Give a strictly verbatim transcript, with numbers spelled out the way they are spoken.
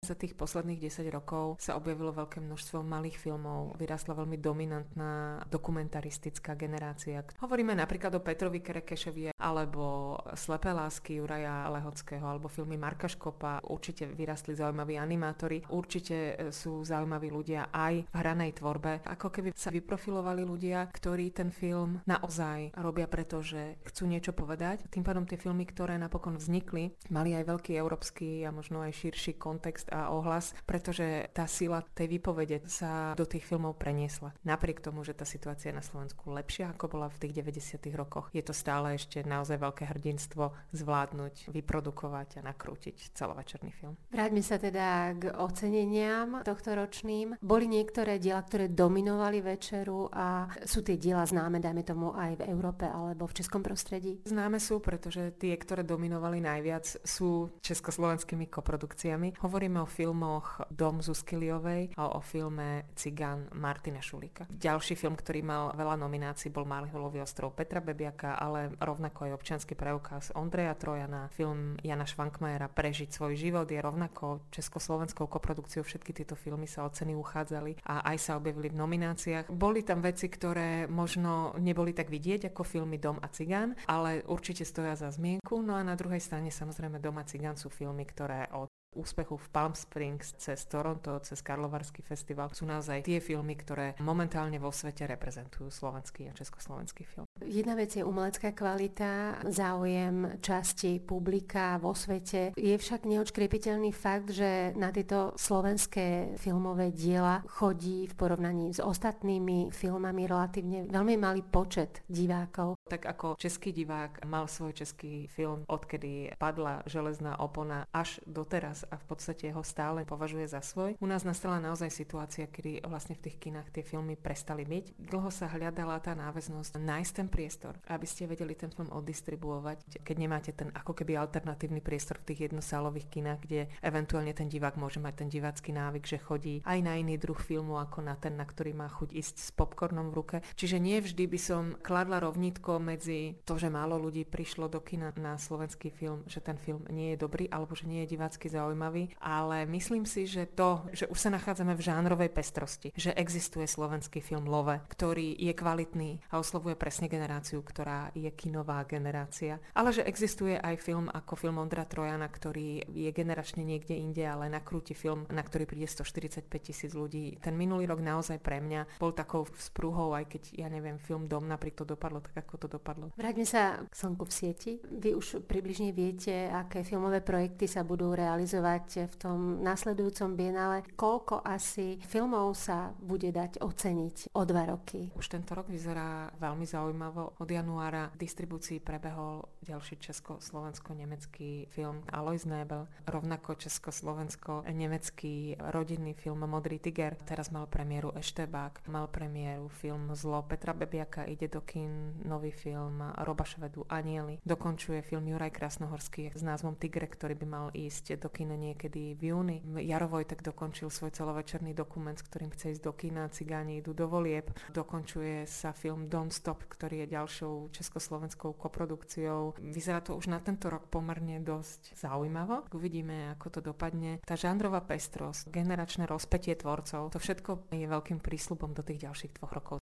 Za tých posledných desať rokov sa objavilo veľké množstvo malých filmov, vyrastla veľmi dominantná dokumentaristická generácia. Hovoríme napríklad o Petrovi Kerekešovi alebo Slepé lásky Juraja Lehockého alebo filmy Marka Škopa. Určite vyrastli zaujímaví animátori, určite sú zaujímaví ľudia aj v hranej tvorbe. Ako keby sa vyprofilovali ľudia, ktorí ten film naozaj robia preto, že chcú niečo povedať. Tým pádom tie filmy, ktoré napokon vznikli, mali aj veľký európsky a možno aj širší kontext a ohlas, pretože tá sila tej výpovede sa do tých filmov preniesla. Napriek tomu, že tá situácia je na Slovensku lepšia, ako bola v tých deväťdesiatych rokoch, je to stále ešte naozaj veľké hrdinstvo zvládnuť, vyprodukovať a nakrútiť celovečerný film. Vráťme sa teda k oceneniam tohto ročným. Boli niektoré diela, ktoré dominovali večeru a sú tie diela známe, dajme tomu, aj v Európe alebo v českom prostredí? Známe sú, pretože tie, ktoré dominovali najviac, sú československými koprodukciami. Hovoríme o filmoch Dom Zuzky Liovej a o filme Cigán Martina Šulíka. Ďalší film, ktorý mal veľa nominácií, bol Máliholový ostrov Petra Bebiaka, ale rovnako aj občiansky preukaz Ondreja Trojana. Film Jana Švankmajera Prežiť svoj život je rovnako československou koprodukciou. Všetky tieto filmy sa o ceny uchádzali a aj sa objavili v nomináciách. Boli tam veci, ktoré možno neboli tak vidieť ako filmy Dom a Cigán, ale určite stoja za zmienku. No a na druhej strane samozrejme Dom a Cigán sú filmy, ktoré od úspechu v Palm Springs cez Toronto, cez Karlovarský festival sú naozaj tie filmy, ktoré momentálne vo svete reprezentujú slovenský a československý film. Jedna vec je umelecká kvalita, záujem časti publika vo svete. Je však neodškriepiteľný fakt, že na tieto slovenské filmové diela chodí v porovnaní s ostatnými filmami relatívne veľmi malý počet divákov. Tak ako český divák mal svoj český film, odkedy padla železná opona až doteraz a v podstate ho stále považuje za svoj. U nás nastala naozaj situácia, kedy vlastne v tých kinách tie filmy prestali byť. Dlho sa hľadala tá náväznosť, nájsť ten priestor, aby ste vedeli ten film oddistribuovať, keď nemáte ten ako keby alternatívny priestor v tých jednosálových kinách, kde eventuálne ten divák môže mať ten divácky návyk, že chodí aj na iný druh filmu ako na ten, na ktorý má chuť ísť s popcornom v ruke. Čiže nie vždy by som kladla rovnítko medzi to, že málo ľudí prišlo do kina na slovenský film, že ten film nie je dobrý alebo že nie je divácky zaujímavý. Zaujímavý, ale myslím si, že to, že už sa nachádzame v žánrovej pestrosti, že existuje slovenský film Love, ktorý je kvalitný a oslovuje presne generáciu, ktorá je kinová generácia, ale že existuje aj film ako film Ondra Trojana, ktorý je generačne niekde inde, ale nakrúti film, na ktorý príde stoštyridsaťpäť tisíc ľudí. Ten minulý rok naozaj pre mňa bol takou sprúhou, aj keď, ja neviem, film Dom napríklad to dopadlo tak, ako to dopadlo. Vráťme sa k Slnku v sieti. Vy už približne viete, aké filmové projekty sa budú realizovať v tom nasledujúcom bienále. Koľko asi filmov sa bude dať oceniť o dva roky? Už tento rok vyzerá veľmi zaujímavo. Od januára v distribúcii prebehol ďalší česko-slovensko-nemecký film Alois Nebel, rovnako česko-slovensko-nemecký rodinný film Modrý tiger. Teraz mal premiéru Eštebák, mal premiéru film Zlo Petra Bebiaka, ide do kín nový film Roba Švedu Anieli. Dokončuje film Juraj Krasnohorský s názvom Tigre, ktorý by mal ísť do kín niekedy v júni. Jaro Vojtek dokončil svoj celovečerný dokument, s ktorým chce ísť do kína, Cigáni idú do volieb. Dokončuje sa film Don't Stop, ktorý je ďalšou československou koprodukciou. Vyzerá to už na tento rok pomerne dosť zaujímavo. Uvidíme, ako to dopadne. Tá žánrová pestrosť, generačné rozpätie tvorcov, to všetko je veľkým prísľubom do tých ďalších dvoch rokov.